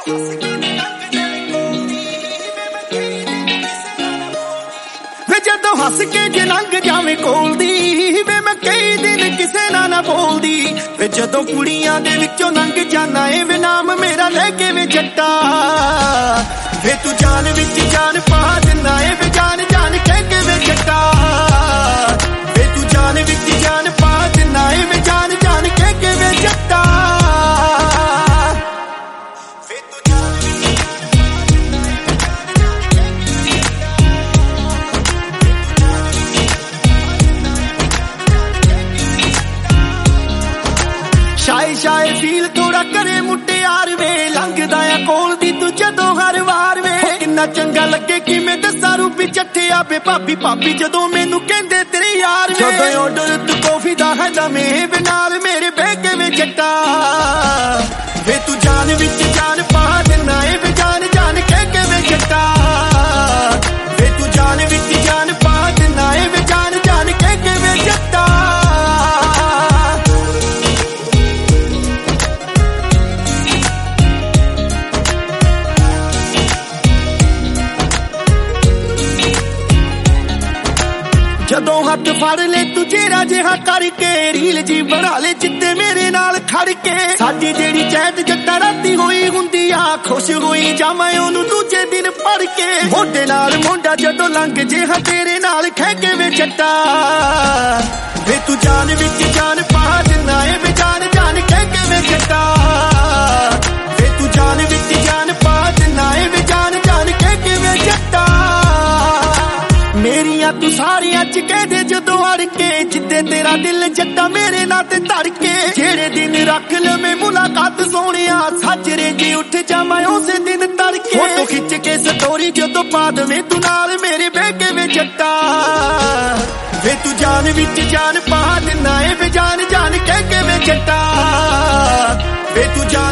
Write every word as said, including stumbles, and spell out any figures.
वे जदों हस के जे लंघ जावे कोल दी वे मैं कई दिन किसे ना ना बोलदी वे जदों कुड़ियां दे विचों लंघ जाना ए वे नाम मेरा लेके वे जट्टा वे तू जान विच जान पा दिना ए वे जान जान कह के वे जट्टा वे तू जान विच जान पा दिना ए वे जान जान कह के वे जट्टा शाय शाय फील थोड़ा करे मुटियार वे लंघदा आ कोल दी तू जदों हर वार वे किन्ना चंगा लगे कि मैं दसा रूपी चट्ठे आवे भाभी भाभी जदों मैनू कहंदे तेरे यार वे जदों ऑर्डर तू कॉफी दा है दमे वे नाल मेरे बह के वे जट्टा वे तू जान विच जान पा देना ए वे जान जान कह के वे जट्टा वे तू जान विच जान पा देना ए वे जान जान कह के वे जट्टा जदों हाथ फड़ ले तू जेरा जिहा करके रील जी बना ले जिद्दे मेरे नाल खड़ के साडी जेड़ी चैत जट्टा राती होई हुंदी आ खुश होई जावां ओनू दूजे दिन पढ़ के मोढे नाल मोंडा जदों लंघ जिहा तेरे नाल खह के वे जट्टा वे तू जान विच जान पा देना ए वे जान जान कह के वे जट्टा वे तू जान विच जान पा देना ए वे जान जान कह के वे जट्टा मेरिया तू सारिया च कह दे जदों अड़ के जिद्दे तेरा दिल जट्टा मेरे नाल ते धड़ के जेड़े दिन रख लवे मुलाकात सोहणिया साजरे जी उठ जावां उसे दिन तड़के फोटो खिच के स्टोरी जदों पा दवे तू नाल मेरे बह के वे जट्टा वे तू जान विच जान पा देना ए वे जान जान कह के वे जट्टा वे तू जान